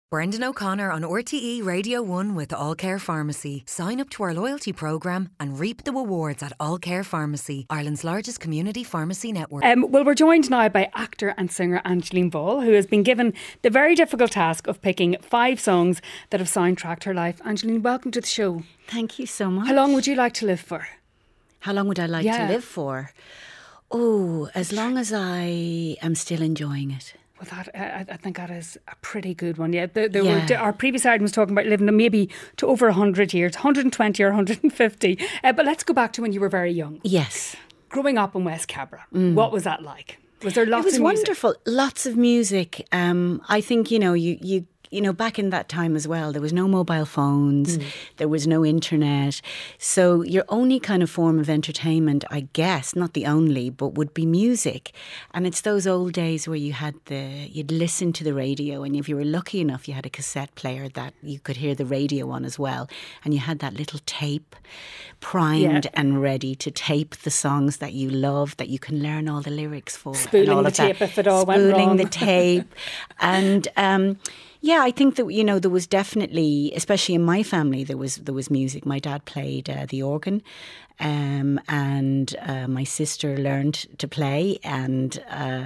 Brendan O'Connor on RTE Radio 1 with All Care Pharmacy. Sign up to our loyalty programme and reap the rewards at All Care Pharmacy, Ireland's largest community pharmacy network. Well, we're joined now by actor and singer Angeline Ball, who has been given the very difficult task of picking 5 songs that have soundtracked her life. Angeline, welcome to the show. Thank you so much. How long would you like to live for? How long would I like to live for? Oh, as long as I am still enjoying it. Well, I think that is a pretty good one. Yeah, our previous item was talking about living maybe to over 100 years, 120 or 150. But let's go back to when you were very young. Yes. Growing up in West Cabra, what was that like? Was there lots of music? It was wonderful. Lots of music. I think, you know, back in that time as well, there was no mobile phones, there was no internet. So your only kind of form of entertainment, I guess, not the only, but would be music. And it's those old days where you'd listen to the radio, and if you were lucky enough, you had a cassette player that you could hear the radio on as well. And you had that little tape primed and ready to tape the songs that you love, that you can learn all the lyrics for. Spooling the tape if it all went wrong. Spooling the tape. And yeah, I think that, there was definitely, especially in my family, there was music. My dad played the organ, and my sister learned to play, and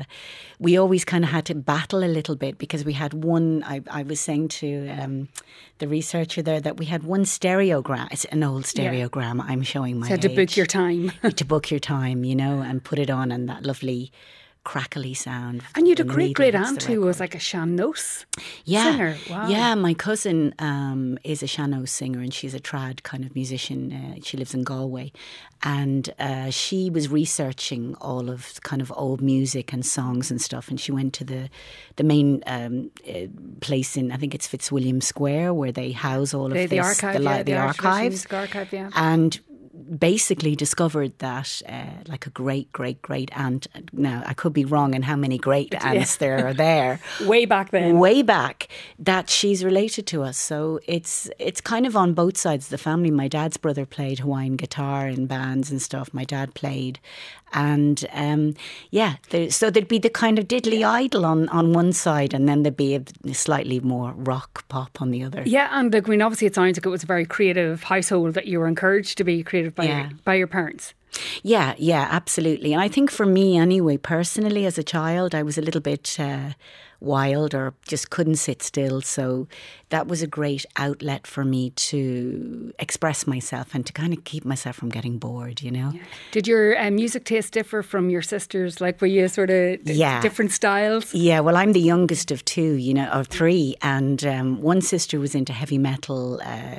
we always kind of had to battle a little bit because we had one. I was saying to the researcher there that we had one stereogram. It's an old stereogram. Yeah. I'm showing my age. To book your time. To book your time, and put it on, and that lovely crackly sound. And you had a great aunt who was like a sean-nós singer. Wow. Yeah, my cousin is a sean-nós singer, and she's a trad kind of musician. She lives in Galway, and she was researching all of kind of old music and songs and stuff, and she went to the main place in, I think it's Fitzwilliam Square, where they house all of the archive, the archives. Archive, and basically discovered that like a great aunt, now I could be wrong in how many great aunts there are there way back, that she's related to us. So it's kind of on both sides of the family. My dad's brother played Hawaiian guitar in bands and stuff. My dad played, and so there'd be the kind of diddly idol on one side, and then there'd be a slightly more rock pop on the other. Yeah, and obviously it sounds like it was a very creative household, that you were encouraged to be creative by your parents. Yeah, absolutely. And I think for me anyway, personally, as a child, I was a little bit wild, or just couldn't sit still. So that was a great outlet for me to express myself and to kind of keep myself from getting bored, Yeah. Did your music taste differ from your sisters? Like, were you sort of different styles? Yeah, well, I'm the youngest of 2, of 3. And one sister was into heavy metal,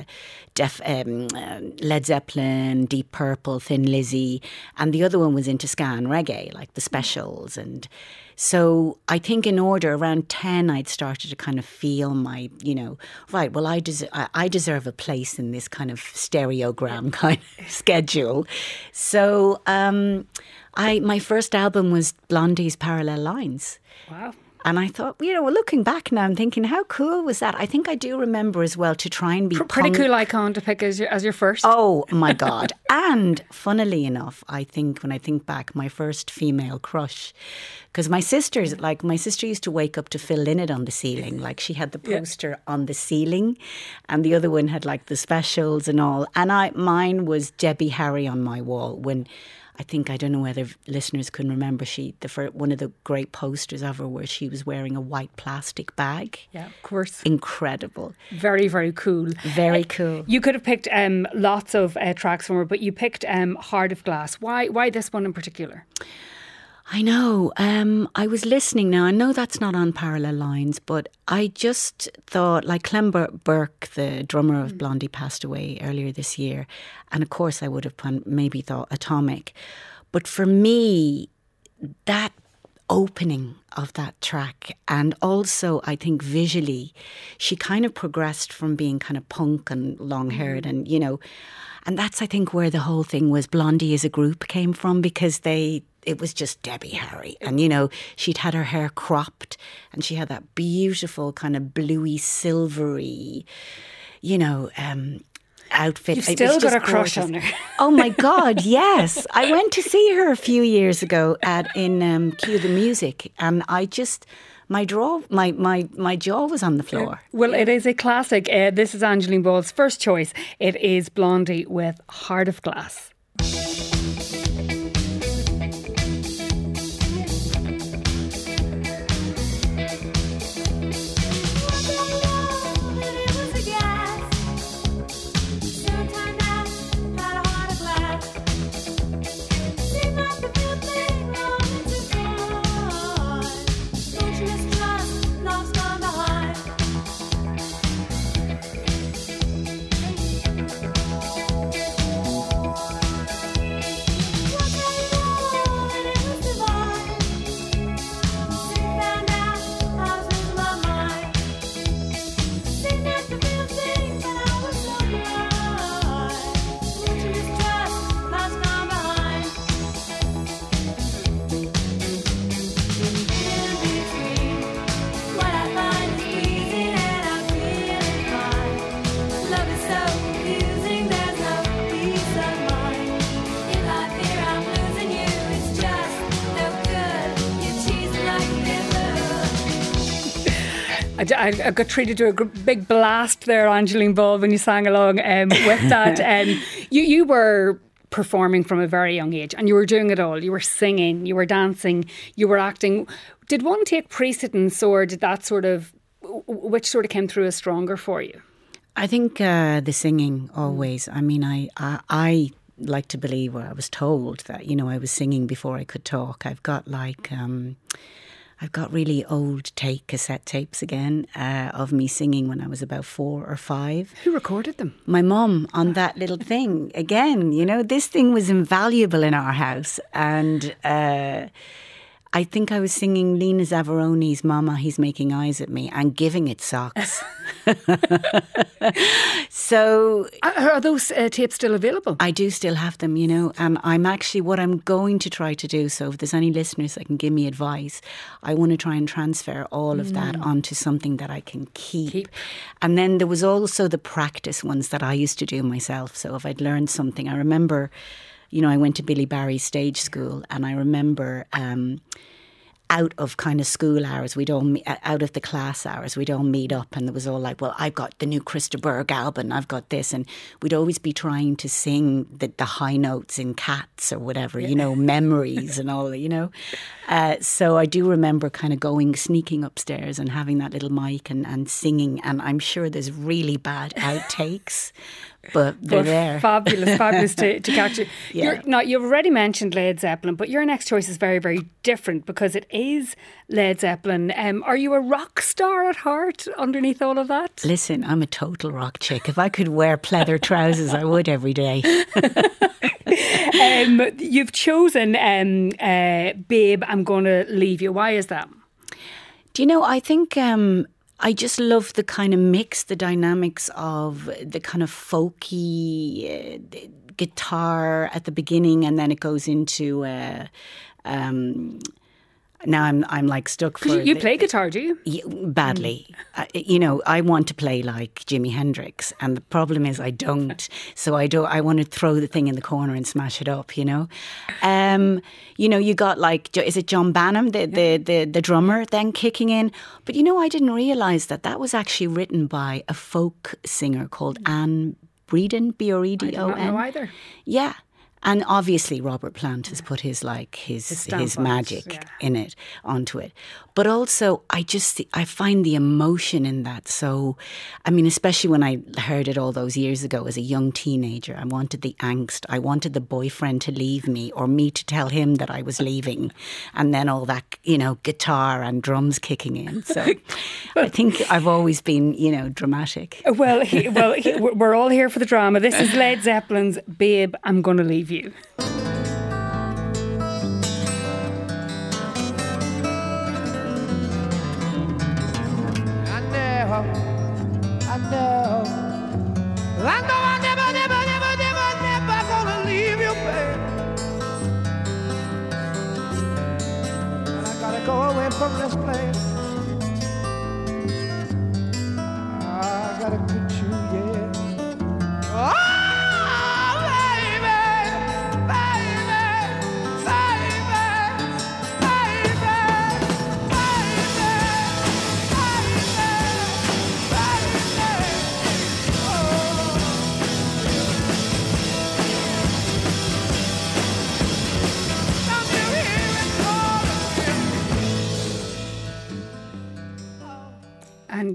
Led Zeppelin, Deep Purple, Thin Lizzy, and the other one was into ska and reggae, like the Specials. And so I think in order, around 10, I'd started to kind of feel my, right, well, I deserve a place in this kind of stereogram kind of schedule. So my first album was Blondie's Parallel Lines. Wow. And I thought, looking back now, I'm thinking, how cool was that? I think I do remember as well to try and be pretty cool icon to pick as your first. Oh my God! And funnily enough, I think when I think back, my first female crush, because my sister used to wake up to Phil Lynott on the ceiling, like she had the poster on the ceiling, and the other one had like the Specials and all, and mine was Debbie Harry on my wall when. I don't know whether listeners can remember, one of the great posters of her where she was wearing a white plastic bag. Yeah, of course. Incredible. Very, very cool. Very cool. You could have picked lots of tracks from her, but you picked Heart of Glass. Why this one in particular? I know. I was listening now. I know that's not on Parallel Lines, but I just thought, like Clem Burke, the drummer of Blondie, passed away earlier this year. And of course I would have maybe thought Atomic. But for me, that opening of that track, and also I think visually, she kind of progressed from being kind of punk and long-haired and, and that's, I think, where the whole thing was Blondie as a group came from, because it was just Debbie Harry. And, she'd had her hair cropped and she had that beautiful kind of bluey, silvery, outfit. You've still got a crush on her. Oh my God, yes. I went to see her a few years ago in Cue the Music, and I just my jaw was on the floor. Well, it is a classic. This is Angeline Ball's first choice. It is Blondie with Heart of Glass. I got treated to a big blast there, Angeline Ball, when you sang along with that. You were performing from a very young age and you were doing it all. You were singing, you were dancing, you were acting. Did one take precedence, or did that which sort of came through as stronger for you? I think the singing always. I mean, I like to believe, or I was told that, I was singing before I could talk. I've got really old cassette tapes again of me singing when I was about 4 or 5. Who recorded them? My mum on that little thing. Again, this thing was invaluable in our house. And I think I was singing Lena Zavaroni's Mama, He's Making Eyes at Me, and giving it socks. So... Are those tapes still available? I do still have them, and I'm actually, what I'm going to try to do, so if there's any listeners that can give me advice, I want to try and transfer all of that onto something that I can keep. And then there was also the practice ones that I used to do myself. So if I'd learned something, I remember... I went to Billy Barry's stage school, and I remember out of kind of school hours, out of the class hours, we'd all meet up, and there was all like, well, I've got the new Krista Berg album, I've got this, and we'd always be trying to sing the high notes in Cats or whatever, Memories and all, So I do remember kind of sneaking upstairs and having that little mic and singing, and I'm sure there's really bad outtakes. But they're there. Fabulous to catch it. Yeah. You've already mentioned Led Zeppelin, but your next choice is very, very different because it is Led Zeppelin. Are you a rock star at heart underneath all of that? Listen, I'm a total rock chick. If I could wear pleather trousers, I would every day. You've chosen Babe, I'm Gonna Leave You. Why is that? Do I think... I just love the kind of mix, the dynamics of the kind of folky guitar at the beginning, and then it goes into now I'm like stuck for... You play guitar, do you? Badly. I want to play like Jimi Hendrix, and the problem is I don't. So I want to throw the thing in the corner and smash it up, you got like, is it John Banham, the drummer, then kicking in? But I didn't realise that was actually written by a folk singer called Anne Breedon, Bredon. I don't know either. Yeah. And obviously Robert Plant has put his magic in it, onto it. But also I find the emotion in that. So, I mean, especially when I heard it all those years ago as a young teenager, I wanted the angst. I wanted the boyfriend to leave me or me to tell him that I was leaving. And then all that, guitar and drums kicking in. So I think I've always been, dramatic. Well, we're all here for the drama. This is Led Zeppelin's Babe, I'm Gonna Leave You. I know I never gonna leave you, babe. And I gotta go away from this place. I gotta quit you, yeah. Oh, baby,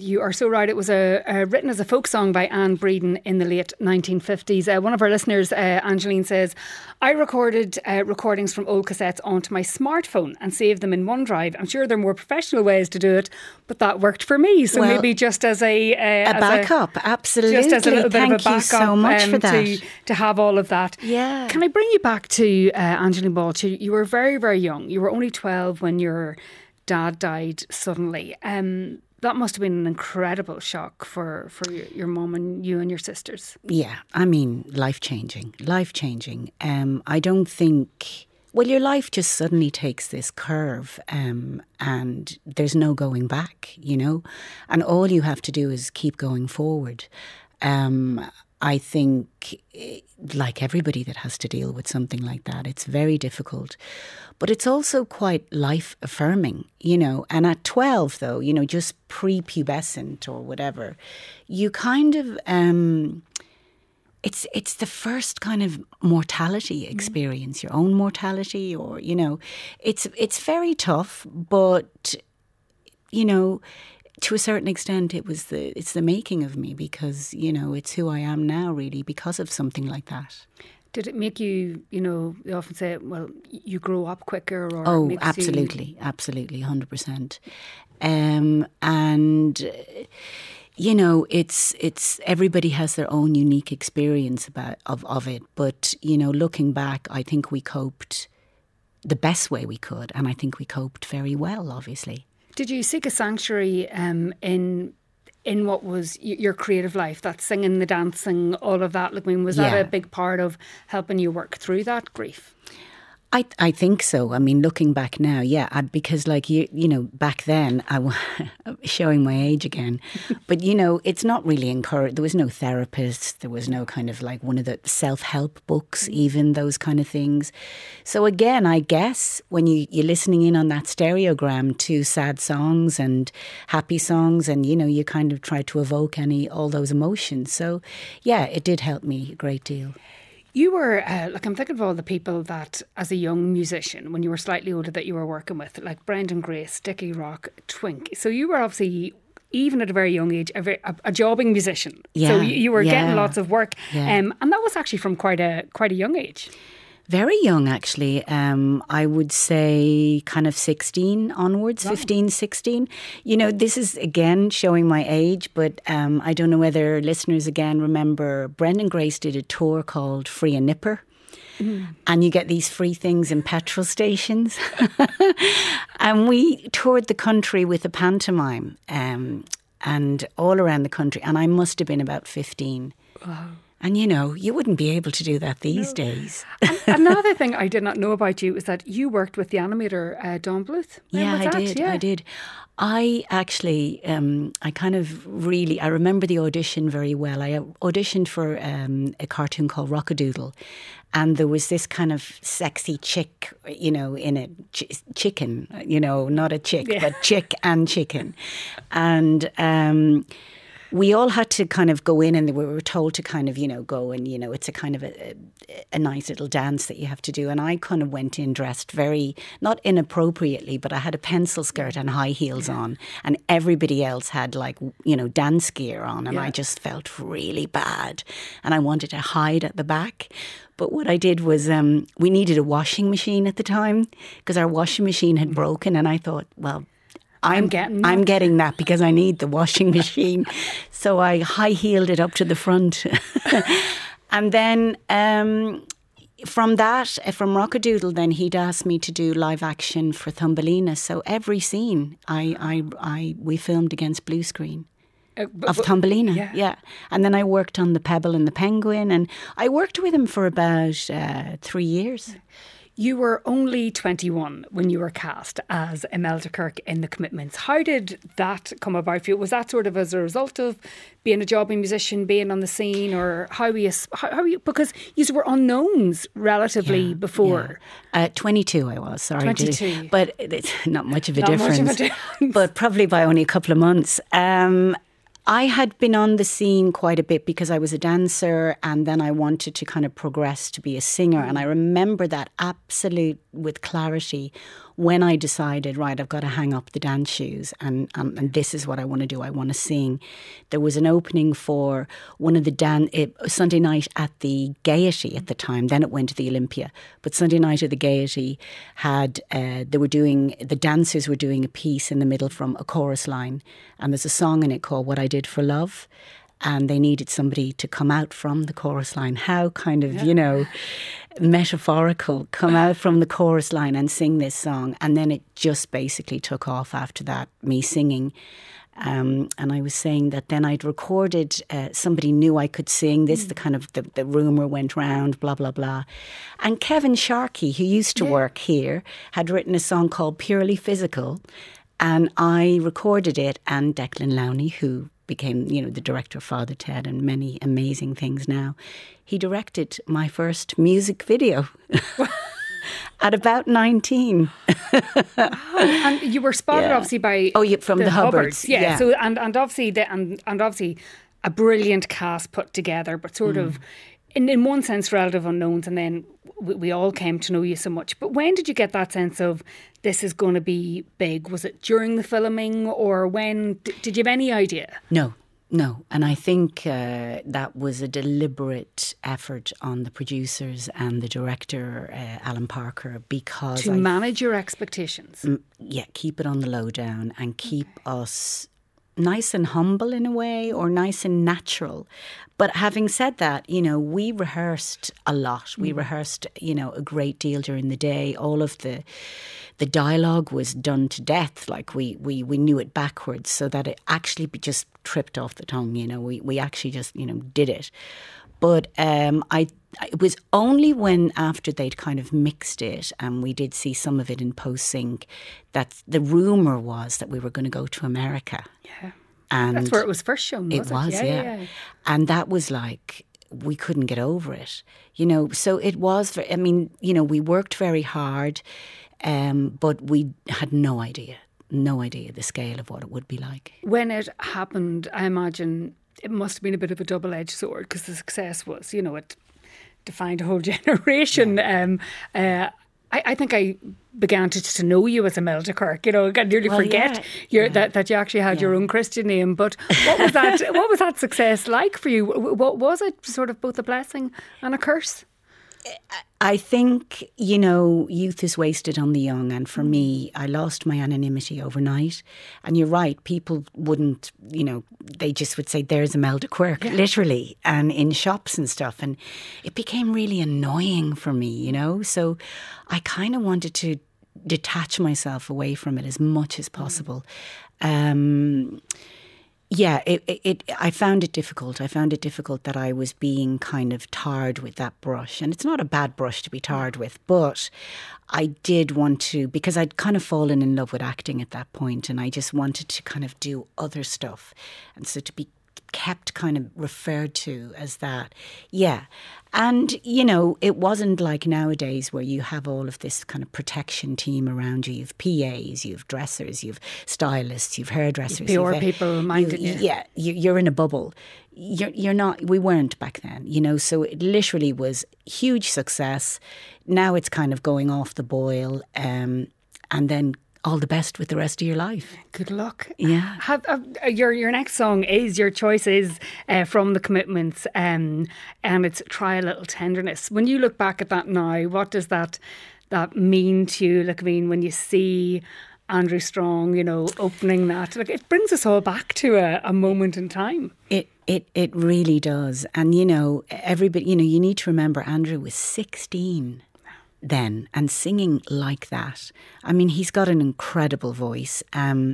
you are so right. It was written as a folk song by Anne Breeden in the late 1950s. One of our listeners, Angeline, says, I recorded recordings from old cassettes onto my smartphone and saved them in OneDrive. I'm sure there are more professional ways to do it, but that worked for me. So maybe just as a backup, absolutely. Just as a little bit of a backup. Thank you so much for that. To have all of that. Yeah. Can I bring you back to Angeline Ball? You were very, very young. You were only 12 when your dad died suddenly. That must have been an incredible shock for your mum and you and your sisters. Yeah, I mean, life-changing. I don't think... Well, your life just suddenly takes this curve and there's no going back, you know? And all you have to do is keep going forward. I think, like everybody that has to deal with something like that, it's very difficult. But it's also quite life-affirming, you know. And at 12, though, you know, just pre-pubescent or whatever, you kind of... It's the first kind of mortality experience, your own mortality, or, you know. It's very tough, but, you know... To a certain extent, it's the making of me, because, you know, it's who I am now, really, because of something like that. Did it make you, you know, they often say, well, you grow up quicker? Or oh, absolutely, 100%. And, you know, it's everybody has their own unique experience of it. But, you know, looking back, I think we coped the best way we could. And I think we coped very well, obviously. Did you seek a sanctuary in what was your creative life, that singing, the dancing, all of that? Like, I mean, was that a big part of helping you work through that grief? I think so. I mean, looking back now, because like, you know, back then, showing my age again, but, you know, it's not really encouraged. There was no therapist. There was no kind of like one of the self-help books, even those kind of things. So again, I guess when you're listening in on that stereogram to sad songs and happy songs, and, you know, you kind of try to evoke all those emotions. So yeah, it did help me a great deal. You were, I'm thinking of all the people that, as a young musician, when you were slightly older, that you were working with, like Brendan Grace, Dickie Rock, Twink. So you were obviously, even at a very young age, a jobbing musician. Yeah, so you were getting lots of work. Yeah. And that was actually from quite a young age. Very young, actually. I would say kind of 16 onwards, wow. 15, 16. You know, this is, again, showing my age, but I don't know whether listeners, again, remember Brendan Grace did a tour called Free a Nipper. And you get these free things in petrol stations. And we toured the country with a pantomime and all around the country. And I must have been about 15. Wow. And, you know, you wouldn't be able to do that these days. Another thing I did not know about you is that you worked with the animator, Don Bluth. I did. I actually, I remember the audition very well. I auditioned for a cartoon called Rockadoodle. And there was this kind of sexy chick, you know, in a chicken, you know, not a chick, but chick and chicken. And... we all had to kind of go in, and we were told to kind of, you know, go and, you know, it's a kind of a nice little dance that you have to do. And I kind of went in dressed very, not inappropriately, but I had a pencil skirt and high heels on, and everybody else had like, you know, dance gear on, and I just felt really bad. And I wanted to hide at the back. But what I did was we needed a washing machine at the time, because our washing machine had broken, and I thought, well, I'm getting that because I need the washing machine. So I high-heeled it up to the front. And then from Rockadoodle, then he'd asked me to do live action for Thumbelina. So every scene we filmed against blue screen. Of Thumbelina, yeah. And then I worked on The Pebble and the Penguin, and I worked with him for about 3 years. You were only 21 when you were cast as Imelda Kirk in The Commitments. How did that come about for you? Was that sort of as a result of being a jobbing musician, being on the scene, or how are you? Because you were unknowns relatively before. 22 I was, sorry. 22. But it's not much of a difference. But probably by only a couple of months. I had been on the scene quite a bit because I was a dancer, and then I wanted to kind of progress to be a singer. And I remember that absolute with clarity when I decided, right, I've got to hang up the dance shoes and this is what I want to do. I want to sing. There was an opening for one of the Sunday night at the Gaiety at the time. Then it went to the Olympia. But Sunday night at the Gaiety had, the dancers were doing a piece in the middle from a chorus line. And there's a song in it called What I Did for Love. And they needed somebody to come out from the chorus line. How kind of, metaphorical, come out from the chorus line and sing this song. And then it just basically took off after that, me singing. And I was saying that then I'd recorded, somebody knew I could sing this, the kind of, the rumour went round, blah, blah, blah. And Kevin Sharkey, who used to work here, had written a song called Purely Physical. And I recorded it, and Declan Lowney, who became, the director of Father Ted and many amazing things now, he directed my first music video at about 19. And you were spotted obviously by from the Hubbards. Yeah. So and obviously a brilliant cast put together, but sort of in one sense relative unknowns, and then we all came to know you so much. But when did you get that sense of this is going to be big? Was it during the filming, or when? Did you have any idea? No. And I think that was a deliberate effort on the producers and the director, Alan Parker, because to manage your expectations. Keep it on the lowdown and keep us nice and humble in a way, or nice and natural. But having said that, we rehearsed a lot. We rehearsed, a great deal during the day. All of the dialogue was done to death. Like we knew it backwards, so that it actually just tripped off the tongue. We actually just, did it. But it was only when after they'd kind of mixed it, and we did see some of it in post-sync, that the rumour was that we were going to go to America. Yeah. And that's where it was first shown, wasn't it? It was, yeah. And that was like, we couldn't get over it. So it was, we worked very hard, but we had no idea the scale of what it would be like. When it happened, I imagine it must have been a bit of a double-edged sword, because the success was, it defined a whole generation. Yeah. I think I began to know you as Imelda Kirk. I nearly forget that you actually had your own Christian name. But what was that? What was that success like for you? What was it? Sort of both a blessing and a curse? I think, youth is wasted on the young. And for me, I lost my anonymity overnight. And you're right, people wouldn't, they just would say, there's Imelda Quirk, literally, and in shops and stuff. And it became really annoying for me, So I kind of wanted to detach myself away from it as much as possible. I found it difficult. I found it difficult that I was being kind of tarred with that brush. And it's not a bad brush to be tarred with, but I did want to, because I'd kind of fallen in love with acting at that point, and I just wanted to kind of do other stuff. And so to be kept kind of referred to as that. Yeah. And, it wasn't like nowadays where you have all of this kind of protection team around you. You have PAs, you have dressers, you have stylists, you have hairdressers. PR people minding you. Yeah, you're in a bubble. You're not, we weren't back then, so it literally was huge success. Now it's kind of going off the boil, and then all the best with the rest of your life. Good luck. Yeah. Your next song your choice is from The Commitments, and it's Try a Little Tenderness. When you look back at that now, what does that mean to you? Like, when you see Andrew Strong, opening that, like, it brings us all back to a moment in time. It really does. And, everybody, you need to remember Andrew was 16 then, and singing like that. I mean, he's got an incredible voice. And,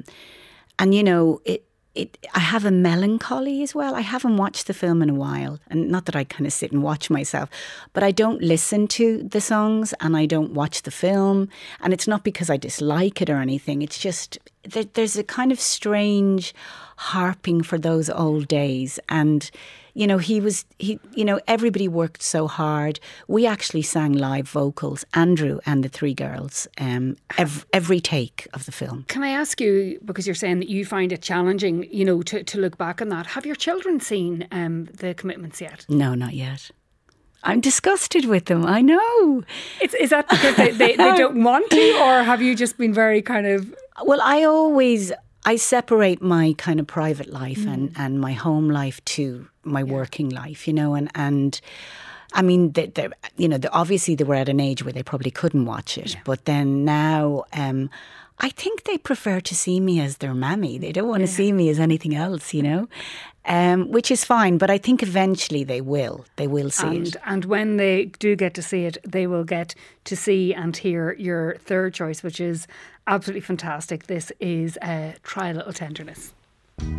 I have a melancholy as well. I haven't watched the film in a while, and not that I kind of sit and watch myself, but I don't listen to the songs and I don't watch the film. And it's not because I dislike it or anything. It's just there's a kind of strange harping for those old days. And everybody worked so hard. We actually sang live vocals, Andrew and the three girls, every take of the film. Can I ask you, because you're saying that you find it challenging, to look back on that, have your children seen The Commitments yet? No, not yet. I'm disgusted with them. I know. Is that because they don't want to, or have you just been very kind of... Well, I separate my kind of private life and my home life to my working life, and I mean, obviously they were at an age where they probably couldn't watch it, but then now I think they prefer to see me as their mammy. They don't want to see me as anything else, which is fine. But I think eventually they will. They will see it. And when they do get to see it, they will get to see and hear your third choice, which is absolutely fantastic. This is Try a Little Tenderness. You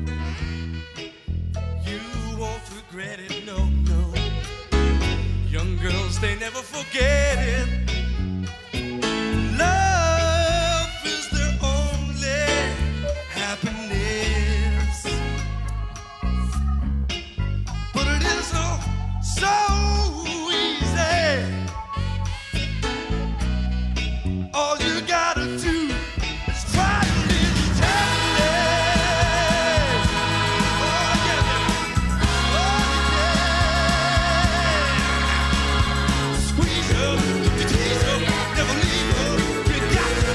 won't regret it, no. Young girls, they never forget it. Love is their only happiness. But it is so easy. All you gotta do is try a little tenderness. Oh yeah, squeeze her, you tease her, never leave her. You got to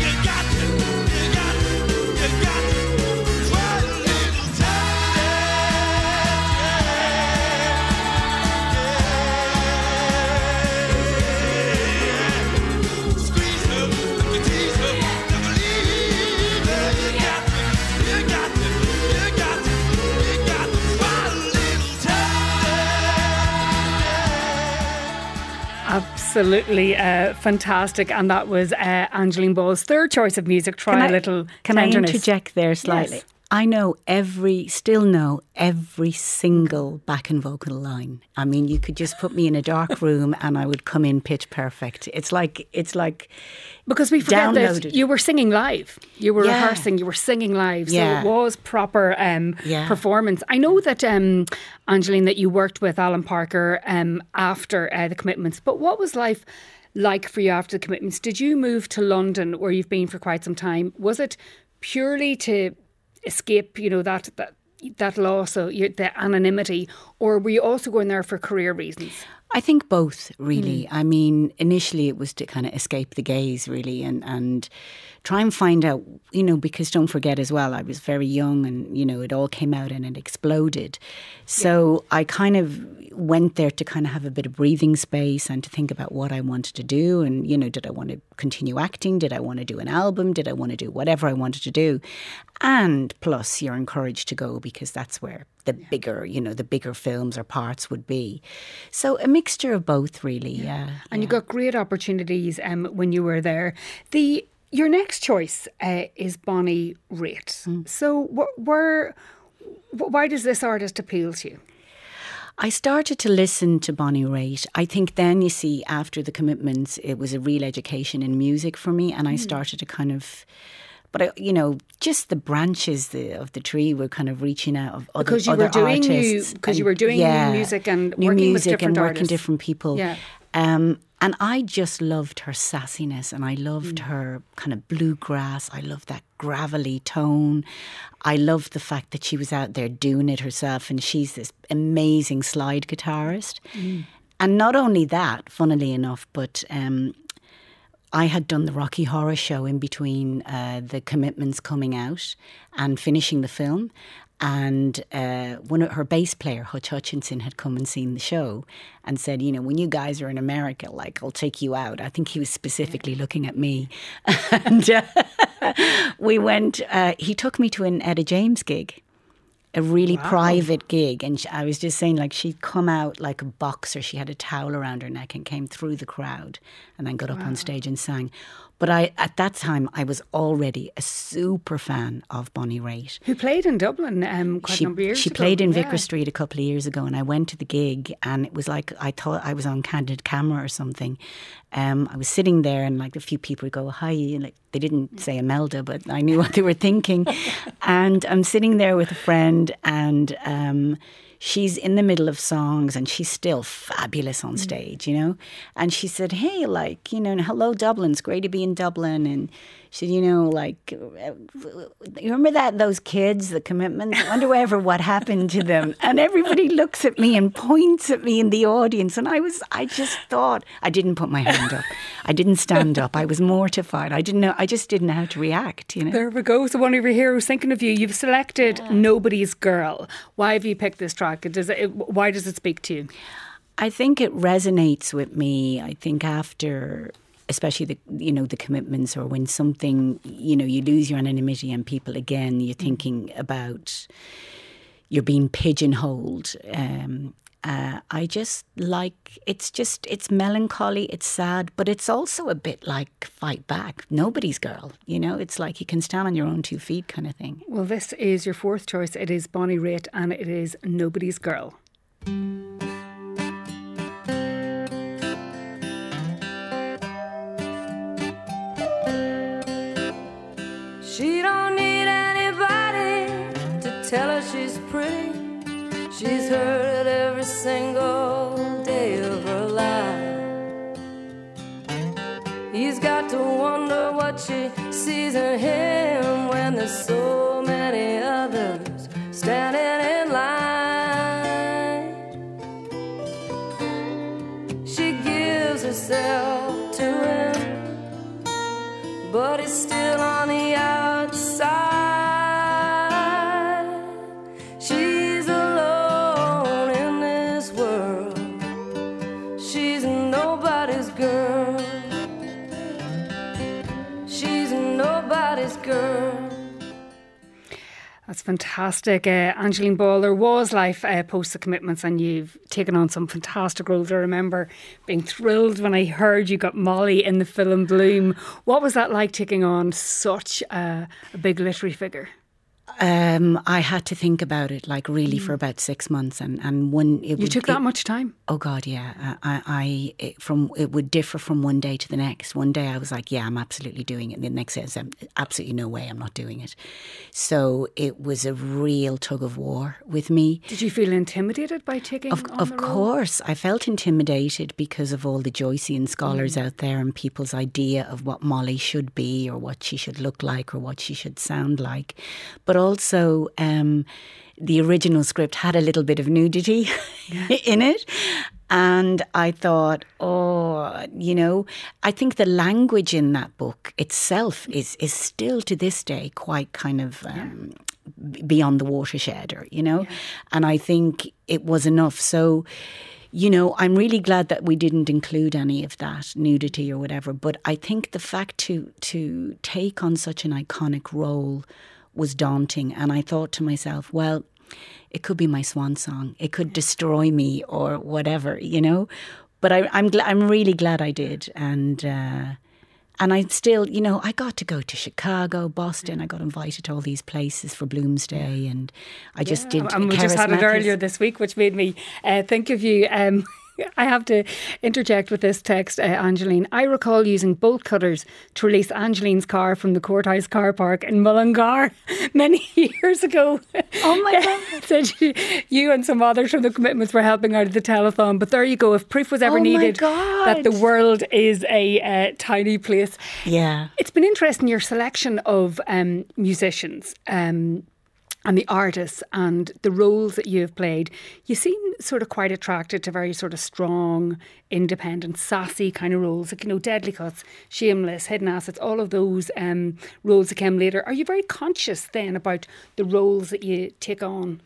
try a little tenderness. Squeeze her, you tease her, never leave her. You got to try a little tenderness. Absolutely fantastic. And that was Angeline Ball's third choice of music, Try a Little Can I Tenderness. interject there slightly? Yes. I still know every single backing vocal line. I mean, you could just put me in a dark room and I would come in pitch perfect. It's like Because we forget downloaded. that you were singing live. You were Yeah. rehearsing, you were singing live. So Yeah. it was proper performance. I know that, Angeline, that you worked with Alan Parker after the Commitments. But what was life like for you after the Commitments? Did you move to London, where you've been for quite some time? Was it purely to escape, that loss, so the anonymity, or were you also going there for career reasons? I think both, really. I mean, initially it was to kind of escape the gaze, really, and try and find out, because don't forget as well, I was very young and, it all came out and it exploded. So I kind of went there to kind of have a bit of breathing space and to think about what I wanted to do. And, did I want to continue acting? Did I want to do an album? Did I want to do whatever I wanted to do? And plus, you're encouraged to go because that's where the bigger films or parts would be. So a mixture of both, really. Yeah. And you got great opportunities when you were there. Your next choice is Bonnie Raitt. So why does this artist appeal to you? I started to listen to Bonnie Raitt. I think then, you see, after the Commitments, it was a real education in music for me, and I started to kind of... But, just the branches of the tree were kind of reaching out of other artists. Because you were doing new music and working with different artists. Working different people. Yeah. And I just loved her sassiness, and I loved her kind of bluegrass. I loved that gravelly tone. I loved the fact that she was out there doing it herself, and she's this amazing slide guitarist. And not only that, funnily enough, but I had done the Rocky Horror Show in between the Commitments coming out and finishing the film. And one of her bass player, Hutch Hutchinson, had come and seen the show and said, when you guys are in America, I'll take you out. I think he was specifically looking at me. And we went, he took me to an Etta James gig, a really private gig. And I was just saying, she'd come out like a boxer. She had a towel around her neck and came through the crowd and then got up on stage and sang. But at that time, I was already a super fan of Bonnie Raitt. Who played in Dublin quite a number of years ago. She played in Vicar Street a couple of years ago, and I went to the gig, and it was like I thought I was on candid camera or something. I was sitting there, and a few people would go, hi, and they didn't say Imelda, but I knew what they were thinking. And I'm sitting there with a friend, and she's in the middle of songs and she's still fabulous on stage, you know. And she said, hey, like, you know, hello, Dublin. It's great to be in Dublin. And she said, you know, like, you remember those kids, the Commitments? I wonder ever what happened to them. And everybody looks at me and points at me in the audience. And I just thought, I didn't put my hand up. I didn't stand up. I was mortified. I just didn't know how to react, you know. There we go. So one of your heroes thinking of you. You've selected Nobody's Girl. Why have you picked this track? Why does it speak to you? I think it resonates with me. I think after, especially the Commitments, or when something, you know, you lose your anonymity and people again, you're thinking about, you're being pigeonholed. I just like, it's melancholy, it's sad, but it's also a bit like Fight Back. Nobody's Girl, you know, it's like you can stand on your own 2 feet kind of thing. Well, this is your fourth choice. It is Bonnie Raitt and it is Nobody's Girl. She don't need anybody to tell her she's pretty. She's heard it every single day of her life. He's got to wonder what she sees in him when there's so many others standing in line. She gives herself to him, but he's still on the outside. She's alone in this world. She's nobody's girl. She's nobody's girl. That's fantastic. Angeline Ball, there was life post the Commitments and you've taken on some fantastic roles. I remember being thrilled when I heard you got Molly in the film Bloom. What was that like, taking on such a big literary figure? I had to think about it, like, really for about 6 months, and when it You took that much time? Oh God, yeah. It would differ from one day to the next. One day I was like, yeah, I'm absolutely doing it. And the next day I said, absolutely no way, I'm not doing it. So it was a real tug of war with me. Did you feel intimidated by taking on the role? Of course, I felt intimidated because of all the Joycean scholars out there and people's idea of what Molly should be or what she should look like or what she should sound like. But also, the original script had a little bit of nudity in it. And I thought, I think the language in that book itself is still to this day quite kind of beyond the watershed, you know. Yeah. And I think it was enough. So, you know, I'm really glad that we didn't include any of that nudity or whatever. But I think the fact to take on such an iconic role was daunting. And I thought to myself, well, it could be my swan song. It could destroy me or whatever, you know. But I'm really glad I did. And I'm still, you know, I got to go to Chicago, Boston. I got invited to all these places for Bloomsday, and I just did. And we just had it earlier this week, which made me think of you. I have to interject with this text, Angeline. I recall using bolt cutters to release Angeline's car from the Courthouse car park in Mullingar many years ago. Oh my God. Said you and some others from the Commitments were helping out at the telethon. But there you go. If proof was ever needed that the world is a tiny place. Yeah. It's been interesting, your selection of musicians. And the artists and the roles that you have played. You seem sort of quite attracted to very sort of strong, independent, sassy kind of roles. Like, you know, Deadly Cuts, Shameless, Hidden Assets, all of those roles that came later. Are you very conscious then about the roles that you take on?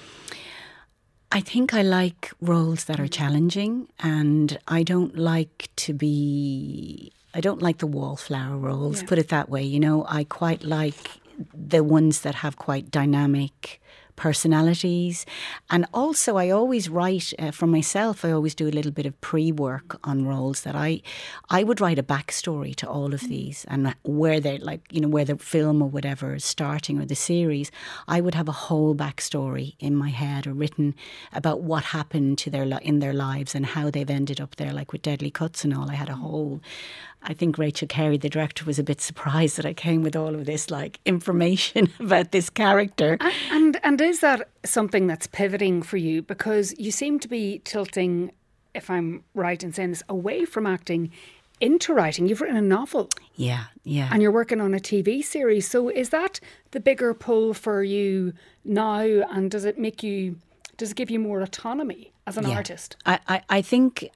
I think I like roles that are challenging, and I don't like the wallflower roles, put it that way. You know, I quite like the ones that have quite dynamic personalities. And also I always write, for myself, I always do a little bit of pre-work on roles that I would write a backstory to all of these, and where they're like, you know, where the film or whatever is starting or the series, I would have a whole backstory in my head or written about what happened to in their lives and how they've ended up there, like with Deadly Cuts and all. I had a whole... I think Rachel Carey, the director, was a bit surprised that I came with all of this like information about this character. And is that something that's pivoting for you? Because you seem to be tilting, if I'm right in saying this, away from acting into writing. You've written a novel. Yeah. And you're working on a TV series. So is that the bigger pull for you now? And does it give you more autonomy as an artist? I think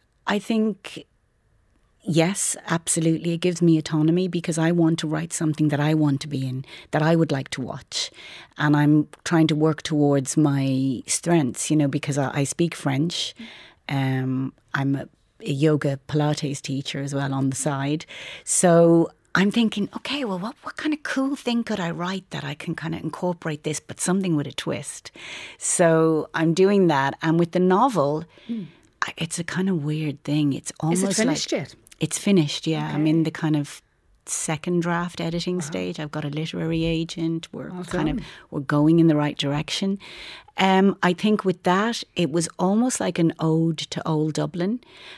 yes, absolutely. It gives me autonomy because I want to write something that I want to be in, that I would like to watch. And I'm trying to work towards my strengths, because I speak French. I'm a yoga Pilates teacher as well on the side. So I'm thinking, okay, well, what kind of cool thing could I write that I can kind of incorporate this, but something with a twist? So I'm doing that. And with the novel, it's a kind of weird thing. It's almost Is it finished yet? It's finished, yeah. Okay. I'm in the kind of second draft editing stage. I've got a literary agent. We're going in the right direction. I think with that, it was almost like an ode to old Dublin.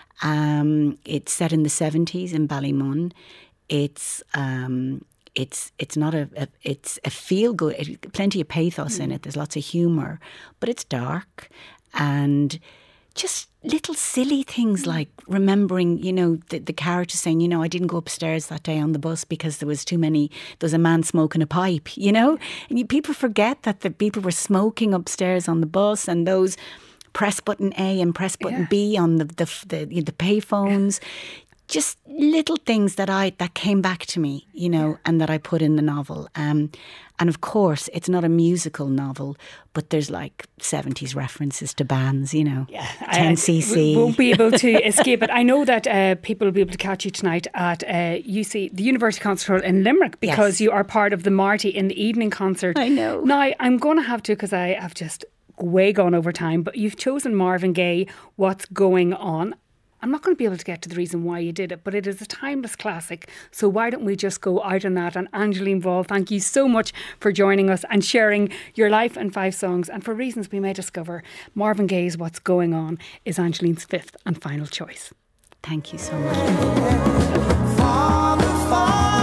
It's set in the 70s in Ballymun. It's not it's a feel good. Plenty of pathos in it. There's lots of humour, but it's dark and just little silly things like remembering, the character saying, I didn't go upstairs that day on the bus because there was a man smoking a pipe, and people forget that the people were smoking upstairs on the bus, and those press button A and press button B on the payphones. Just little things that came back to me, and that I put in the novel. And of course, it's not a musical novel, but there's like 70s references to bands, 10cc. We won't be able to escape it. I know that people will be able to catch you tonight at the University Concert Hall in Limerick because you are part of the Marty in the evening concert. I know. Now, I'm going to have to, because I have just way gone over time, but you've chosen Marvin Gaye, What's Going On. I'm not going to be able to get to the reason why you did it, but it is a timeless classic. So why don't we just go out on that? And Angeline Ball, thank you so much for joining us and sharing your life and 5 songs. And for reasons we may discover, Marvin Gaye's What's Going On is Angeline's 5th and final choice. Thank you so much. Father,